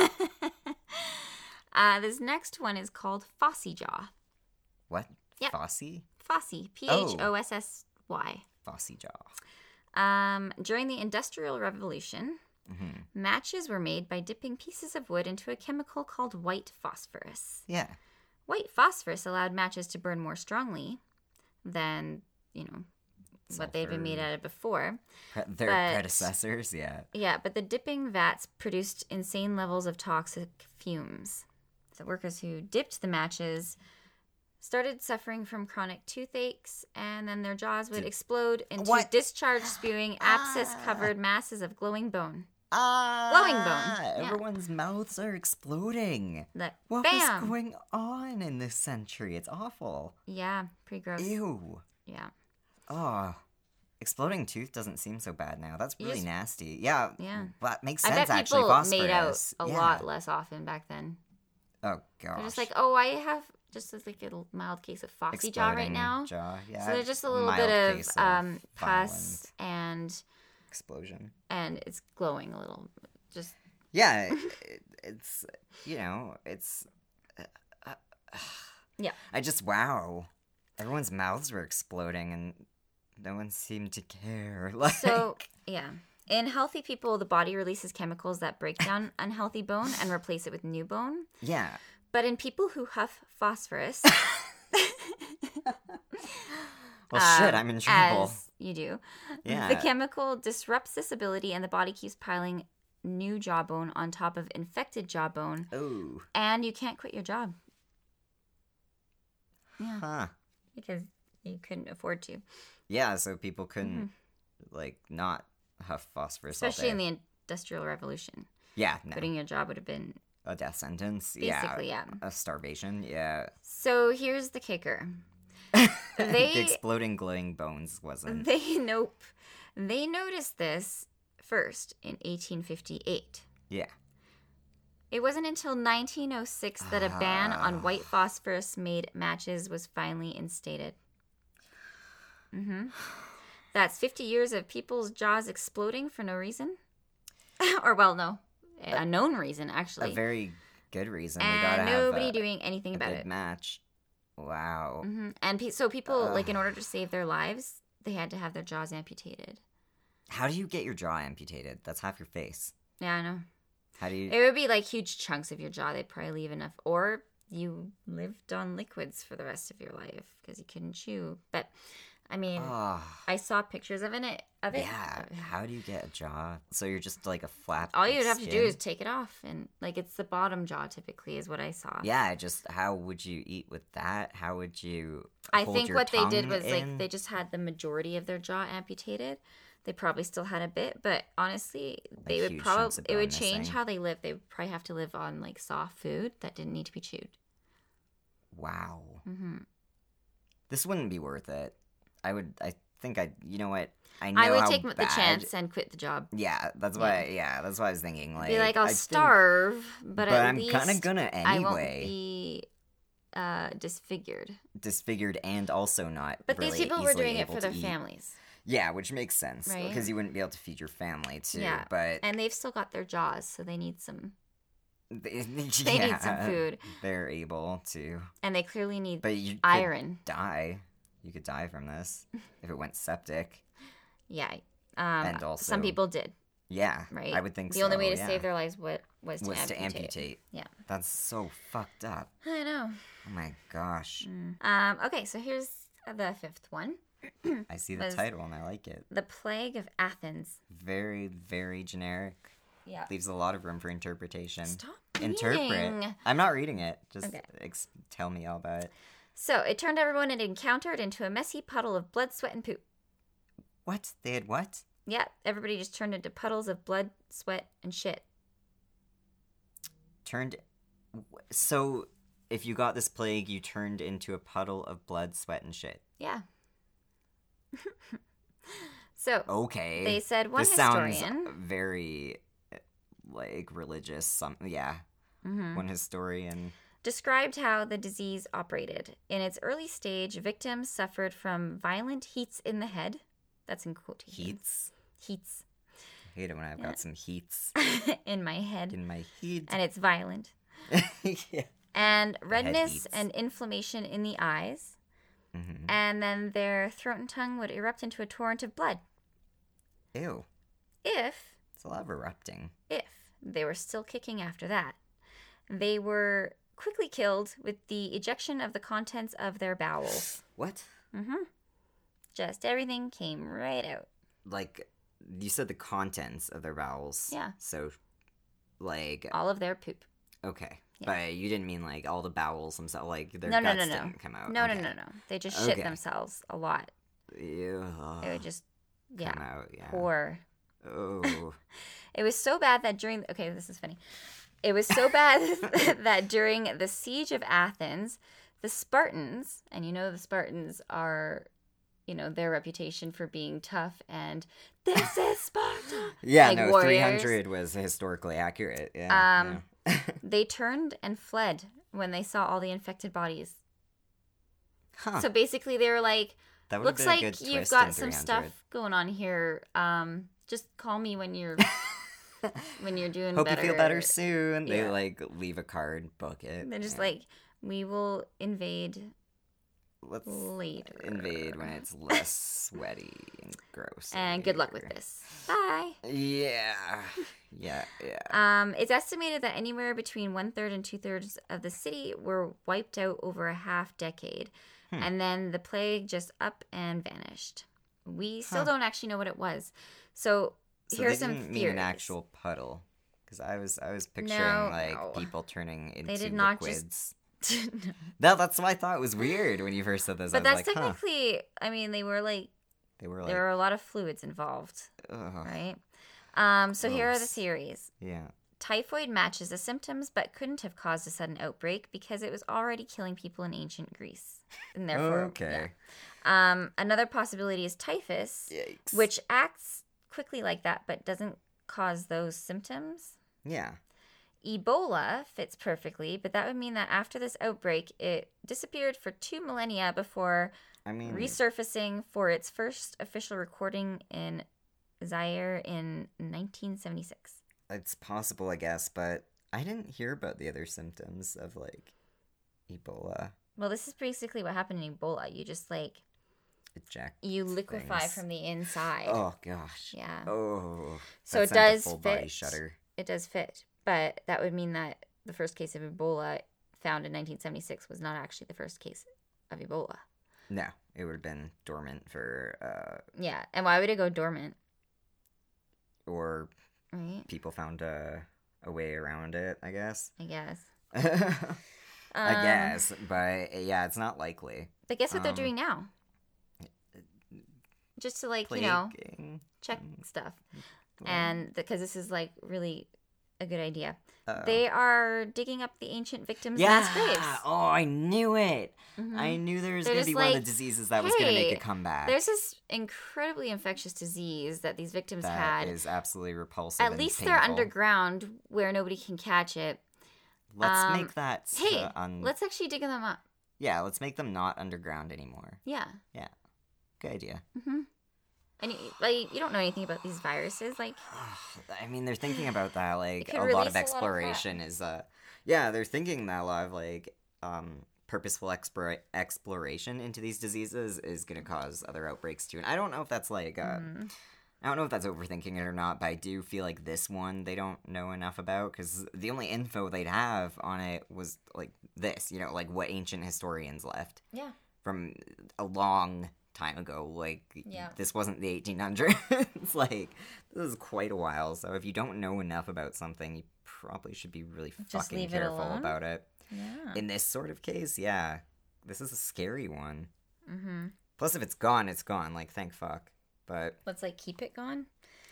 uh, this next one is called Fossy Jaw. What? Yep. Fossy? Fossy, P H O S S Y. Fossy jaw. Um, during the Industrial Revolution, hmm matches were made by dipping pieces of wood into a chemical called white phosphorus. Yeah. White phosphorus allowed matches to burn more strongly than, you know, what they'd been made Sulfur. out of before. Pre- their But- predecessors, yeah. Yeah, but the dipping vats produced insane levels of toxic fumes. The workers who dipped the matches started suffering from chronic toothaches, and then their jaws would Did- explode into What? discharge spewing abscess-covered masses of glowing bone. Ah, Glowing bone, yeah. Everyone's mouths are exploding. That What bam! was going on in this century? It's awful. Yeah, pretty gross. Ew. Yeah, Oh. Exploding tooth doesn't seem so bad now. That's You really just- nasty. Yeah. Yeah. That makes I sense, bet actually. people made out Phosphorus. a Yeah. lot less often back then. Oh, gosh. They're just like, oh, I have just like a little mild case of fossy jaw right Exploding now. Jaw. Yeah. So there's just a little mild bit of case um, violent pus and explosion. and it's glowing a little. Just Yeah, it, it's you know, it's uh, uh, Yeah. I just wow. Everyone's mouths were exploding and no one seemed to care. Like so yeah. In healthy people, the body releases chemicals that break down unhealthy bone and replace it with new bone. yeah. But in people who huff phosphorus, Well, shit, um, I'm in trouble. As, you do. Yeah. The chemical disrupts this ability, and the body keeps piling new jawbone on top of infected jawbone, Oh. and you can't quit your job. Yeah, Huh. because you couldn't afford to. Yeah, so people couldn't, like, not huff phosphorus all Especially day. in the Industrial Revolution. Yeah, no. Quitting your job would have been A death sentence. basically, yeah. A starvation. Yeah. So here's the kicker. The They, exploding glowing bones wasn't. they, nope. They noticed this first in eighteen fifty-eight. Yeah. It wasn't until nineteen oh six that a ban on white phosphorus-made matches was finally instated. Mm-hmm. That's fifty years of people's jaws exploding for no reason. Or, well, no. A known reason, actually. A very good reason. We and gotta nobody have a, doing anything a about good it. match. Wow. Mm-hmm. And pe- so people, Ugh. like, in order to save their lives, they had to have their jaws amputated. How do you get your jaw amputated? That's half your face. Yeah, I know. How do you? It would be like huge chunks of your jaw. They'd probably leave enough. Or you lived on liquids for the rest of your life because you couldn't chew. But, I mean, Oh, I saw pictures of it. Of it. yeah. How do you get a jaw? So you're just like a flap. All of you'd have to do skin? is take it off. And, like, it's the bottom jaw typically is what I saw. Yeah, just how would you eat with that? How would you? I hold think your what they did tongue was, in? like, they just had the majority of their jaw amputated. They probably still had a bit, but honestly, they would huge probably chunks of it would bone change missing. how they live. They would probably have to live on like soft food that didn't need to be chewed. Wow. Mm-hmm. This wouldn't be worth it. I would. I think I. You know what? I know I would how take the bad- chance and quit the job. Yeah, that's why. Yeah, that's what I was thinking. Like, Be like, I'll I think- starve, but, but at I'm least kind of gonna I won't anyway. be uh, disfigured. Disfigured and also not. But really these people were easily doing it able for to their eat. families, Yeah, which makes sense Right? because you wouldn't be able to feed your family too. Yeah. But and they've still got their jaws, so they need some. they, They need some food, They're able to, and they clearly need but you could iron. die. You could die from this if it went septic. Yeah, um, And also- some people did. Yeah, Right, I would think the so. only way to yeah. save their lives what was to was amputate. to amputate. Yeah, That's so fucked up. I know. Oh my gosh. Um, okay, so here's the fifth one. I see the Was- title and I like it. The Plague of Athens. Very, very generic. Yeah. Leaves a lot of room for interpretation. Stop Interpret. reading. I'm not reading it. Just Okay. ex- tell me all about it. So it turned everyone it encountered into a messy puddle of blood, sweat, and poop. What? They had what? Yeah, everybody just turned into puddles of blood, sweat, and shit. Turned. So, if you got this plague, you turned into a puddle of blood, sweat, and shit. Yeah. So Okay. they said one this historian. sounds very, uh, like, religious. Some yeah. Mhm. One historian. described how the disease operated. In its early stage, victims suffered from violent heats in the head. That's in quotations. Heats. Heats I hate it when I've got some heats in my head. in my head. And it's violent. Yeah. And redness heats. and inflammation in the eyes. hmm And then their throat and tongue would erupt into a torrent of blood. Ew. If, It's a lot of erupting. if they were still kicking after that, they were quickly killed with the ejection of the contents of their bowels. What? Mm-hmm. Just everything came right out. Like, you said the contents of their bowels. Yeah. So, like, All of their poop. okay. Yeah. But you didn't mean, like, all the bowels themselves. Like, their No, no, guts no, no. didn't come out. No, okay. no, no, no. They just shit Okay. themselves a lot. Ew. It would just, yeah, Come out, yeah. pour. Oh. It was so bad that during, okay, this is funny. It was so bad that during the siege of Athens, the Spartans, and you know the Spartans are, you know, their reputation for being tough and this is Sparta. Yeah, Like no, warriors. three hundred was historically accurate. Yeah. Um, yeah. They turned and fled when they saw all the infected bodies. Huh. So basically they were like, that would have looks been a like good you've twist got in some three hundred. stuff going on here. Um, just call me when you're when you're doing Hope better. you feel better soon. They Yeah. like leave a card, book it. They're just yeah. like, we will invade let's later. invade when it's less sweaty and gross. And good luck with later. this. Bye. Yeah, yeah, yeah. Um, it's estimated that anywhere between one third and two thirds of the city were wiped out over a half decade, Hmm. and then the plague just up and vanished. We still Huh. don't actually know what it was. So, So here's they some didn't mean theories. an actual puddle. Because I was I was picturing No, like no. people turning into They did not liquids. just. No. No, that's what I thought was weird when you first said this. But I that's was like, huh. technically, I mean, they were like, They were like, there were a lot of fluids involved, ugh, right? Um, so here are the gross. theories. yeah. Typhoid matches the symptoms, but couldn't have caused a sudden outbreak because it was already killing people in ancient Greece. And therefore, Okay. yeah. Um, another possibility is typhus, Yikes. which acts quickly like that, but doesn't cause those symptoms. Yeah. Ebola fits perfectly, but that would mean that after this outbreak, it disappeared for two millennia before I mean, resurfacing for its first official recording in Zaire in nineteen seventy-six. it's possible, I guess, but I didn't hear about the other symptoms of like Ebola. Well, this is basically what happened in Ebola. You just like, Eject. you liquefy things. from the inside. Oh gosh. Yeah. Oh. So that it sent a does full fit. body shudder. It does fit. But that would mean that the first case of Ebola found in nineteen seventy-six was not actually the first case of Ebola. No, it would have been dormant for, uh, Yeah. And why would it go dormant? or Right? people found a, a way around it, I guess. I guess. I Um, guess, but yeah, it's not likely. But guess what they're Um, doing now? Just to, like, you know, Plaguing. check stuff. Well, And because this is, like, really a good idea. uh-oh. They are digging up the ancient victims' yeah. mass graves. Oh, I knew it. Mhm. I knew there was They're going to just be one of the like, diseases that was going to make hey, a comeback. There's this incredibly infectious disease that these victims That had. is absolutely repulsive. At and least they're painful. underground where nobody can catch it. Let's um, make that. Hey, uh, un- let's actually dig them up. Yeah, let's make them not underground anymore. Yeah. Good idea. Mm-hmm. And you, like, you don't know anything about these viruses. Like, I mean, they're thinking about that. Like could a lot release of a lot of exploration is. Uh, yeah, they're thinking that a lot of like um purposeful explora- exploration into these diseases is going to cause other outbreaks too. And I don't know if that's like. Uh, mm, I don't know if that's overthinking it or not, but I do feel like this one they don't know enough about because the only info they'd have on it was like this, you know, like what ancient historians left yeah. from a long time ago. Like, Yeah. this wasn't the eighteen hundreds. Like, this is quite a while. So if you don't know enough about something, you probably should be really Just fucking leave it careful alone? about it. Yeah. In this sort of case, yeah, this is a scary one. Mm-hmm. Plus, if it's gone, it's gone. Like, thank fuck. But Let's, like, keep it gone.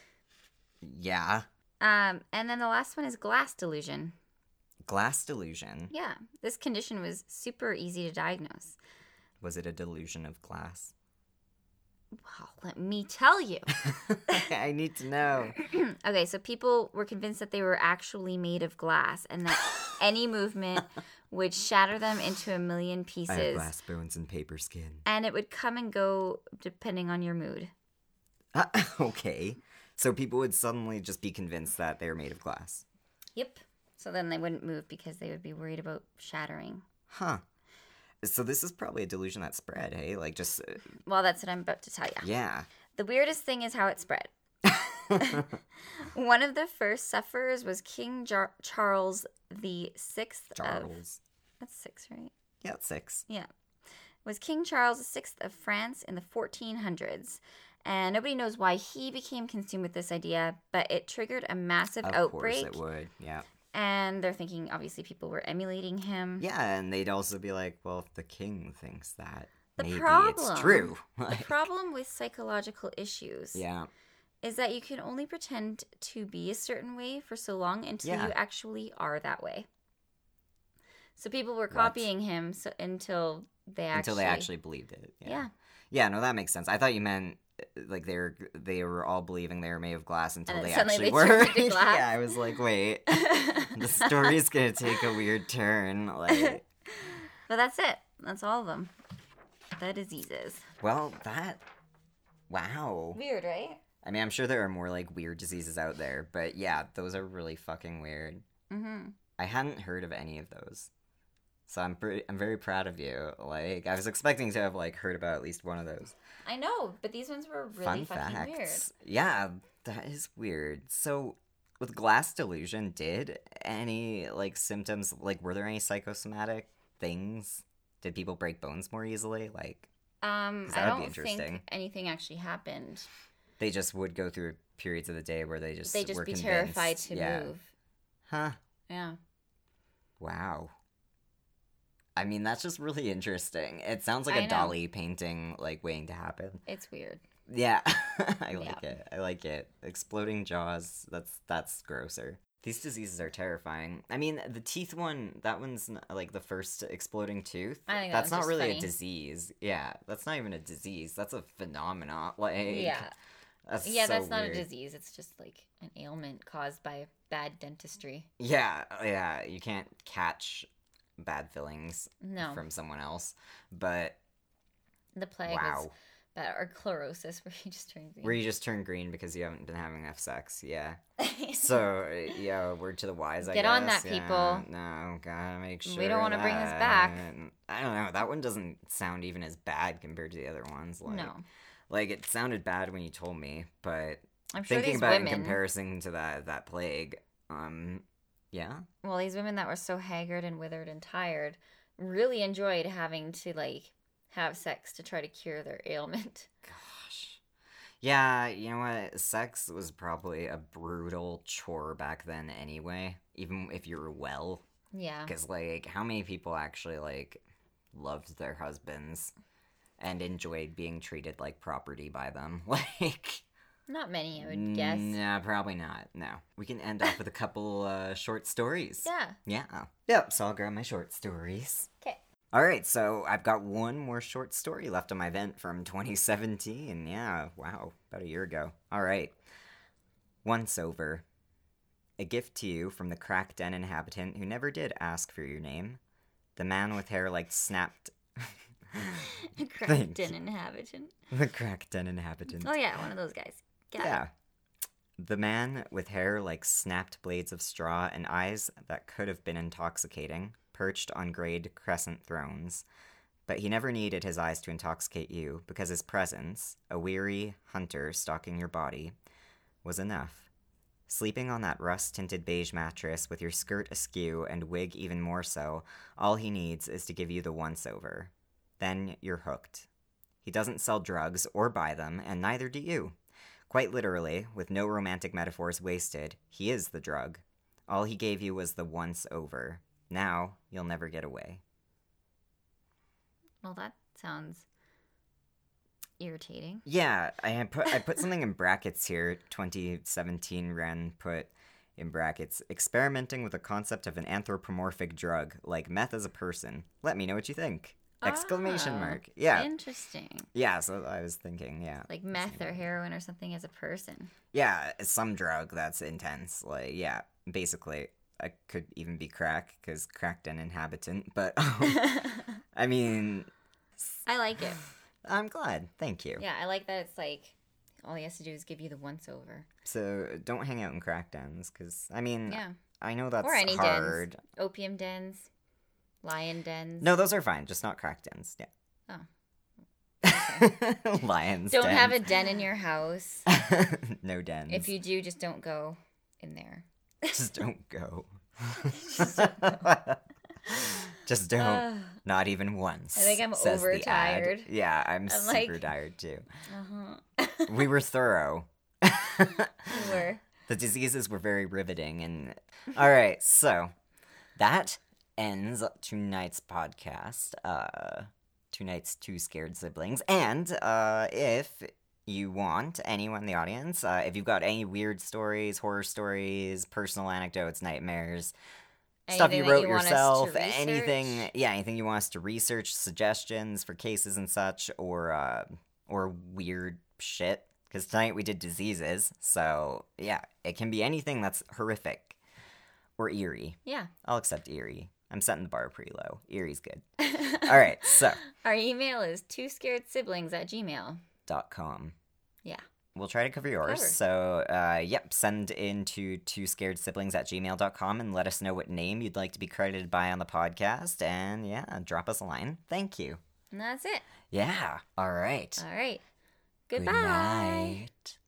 yeah. Um, and then the last one is glass delusion. Glass delusion. Yeah. This condition was super easy to diagnose. Was it a delusion of glass? Well, let me tell you. I need to know. Okay, so people were convinced that they were actually made of glass and that any movement would shatter them into a million I have pieces. glass bones and paper skin. And it would come and go depending on your mood. Uh, okay. So people would suddenly just be convinced that they're made of glass. Yep. So then they wouldn't move because they would be worried about shattering. Huh. So this is probably a delusion that spread, hey? Like, just, uh, Well, that's what I'm about to tell you. yeah. The weirdest thing is how it spread. One of the first sufferers was King Jar- Charles the Sixth. Of, Charles. that's six, right? Yeah, it's six. Yeah. Was King Charles the Sixth of France in the fourteen hundreds. And nobody knows why he became consumed with this idea, but it triggered a massive Of outbreak. course it would, yeah. And they're thinking, obviously, people were emulating him. Yeah, and they'd also be like, well, if the king thinks that, The maybe problem- it's true. The Like, problem with psychological issues yeah. is that you can only pretend to be a certain way for so long until Yeah. you actually are that way. So people were What? copying him so, until they actually... Until they actually believed it. Yeah. Yeah. Yeah, no, that makes sense. I thought you meant uh, like they were they were all believing they were made of glass until And they then suddenly actually they were. turned into glass. Yeah, I was like, wait, the story's gonna take a weird turn. Like, But that's it. That's all of them. The diseases. well, that, wow. Weird, right? I mean, I'm sure there are more like weird diseases out there, but yeah, those are really fucking weird. Mm-hmm. I hadn't heard of any of those. So I'm pretty, I'm very proud of you. Like, I was expecting to have like heard about at least one of those. I know, but these ones were Fun really fucking facts. weird. Yeah, that is weird. So with glass delusion, did any like symptoms, like were there any psychosomatic things? Did people break bones more easily? Like, Um, 'Cause I that would don't be interesting. think anything actually happened. They just would go through periods of the day where they just They just were be convinced. terrified to yeah. move. Huh. Yeah. Wow. I mean, that's just really interesting. It sounds like I a know. Dali painting, like, waiting to happen. It's weird. Yeah, I like Yeah. it. I like it. Exploding jaws, that's that's grosser. These diseases are terrifying. I mean, the teeth one, that one's n- like the first exploding tooth. I think that that's was not just really funny. a disease. Yeah, that's not even a disease. That's a phenomenon. Like, Yeah. that's Yeah, so that's not weird. a disease. It's just like an ailment caused by bad dentistry. Yeah, yeah, you can't catch bad fillings No. from someone else. But The plague wow. was bad. Or chlorosis, where you just turn green. Where you just turn green because you haven't been having enough sex, yeah. So, uh, yeah, word to the wise, I Get guess. on that, Yeah, people. No, gotta make sure We don't wanna of bring this that. back. I don't know, that one doesn't sound even as bad compared to the other ones. Like, No. Like, it sounded bad when you told me, but I'm sure thinking these about it women, in comparison to that, that plague, um, yeah. well, these women that were so haggard and withered and tired really enjoyed having to, like, have sex to try to cure their ailment. Gosh. Yeah, you know what? Sex was probably a brutal chore back then anyway, even if you were well. Yeah. Because, like, how many people actually, like, loved their husbands and enjoyed being treated like property by them? Like, Not many, I would guess. nah, probably not. No. We can end off with a couple uh, short stories. Yeah. Yeah. Yep, so I'll grab my short stories. Okay. All right, so I've got one more short story left on my vent from twenty seventeen. Yeah, wow, about a year ago. All right. Once over. A gift to you from the crack den inhabitant who never did ask for your name. The man with hair like snapped. A cracked in inhabitant. The crack den inhabitant. Oh, yeah, one of those guys. Got Yeah. The man with hair like snapped blades of straw and eyes that could have been intoxicating, perched on grayed crescent thrones. But he never needed his eyes to intoxicate you, because his presence, a weary hunter stalking your body, was enough. Sleeping on that rust-tinted beige mattress with your skirt askew and wig even more so, all he needs is to give you the once-over. Then you're hooked. He doesn't sell drugs or buy them, and neither do you. Quite literally, with no romantic metaphors wasted, he is the drug. All he gave you was the once-over. Now, you'll never get away. Well, that sounds irritating. Yeah, I had put I put something in brackets here. twenty seventeen Ren put in brackets, experimenting with the concept of an anthropomorphic drug, like meth as a person. Let me know what you think. Exclamation Ah, mark. Yeah. Interesting. Yeah, so I was thinking, yeah. Like meth or heroin or something as a person. Yeah, some drug that's intense. Like, yeah, basically. I could even be crack, because cracked an inhabitant. But, um, I mean, I like it. I'm glad. Thank you. Yeah, I like that it's like all he has to do is give you the once over. So don't hang out in crack dens, because, I mean, Yeah. I know that's Or any hard. dens. Opium dens, lion dens. No, those are fine, just not crack dens. Yeah. Oh. Lions Don't dens. have a den in your house. No dens. If you do, just don't go in there. Just don't go. Just don't go. Just don't. Ugh. Not even once. I think I'm says the ad. overtired. Yeah, I'm, I'm super like- tired too. Uh-huh. We were thorough. We were. The diseases were very riveting. And all right, so that ends tonight's podcast. Uh, tonight's Two Scared Siblings. And uh, if you want, anyone in the audience, uh, if you've got any weird stories, horror stories, personal anecdotes, nightmares, stuff you Anything that wrote you want us to yourself, research? anything, yeah, anything you want us to research, suggestions for cases and such, or uh, or weird shit. Because tonight we did diseases, so yeah, it can be anything that's horrific or eerie. Yeah. I'll accept eerie. I'm setting the bar pretty low. Eerie's good. All right, so Our email is two scared siblings at gmail. dot com. Yeah. We'll try to cover yours. Cover. So, uh, yep, send in to two scared siblings at gmail dot com and let us know what name you'd like to be credited by on the podcast. And yeah, drop us a line. Thank you. And that's it. Yeah. All right. All right. Good Goodbye. night.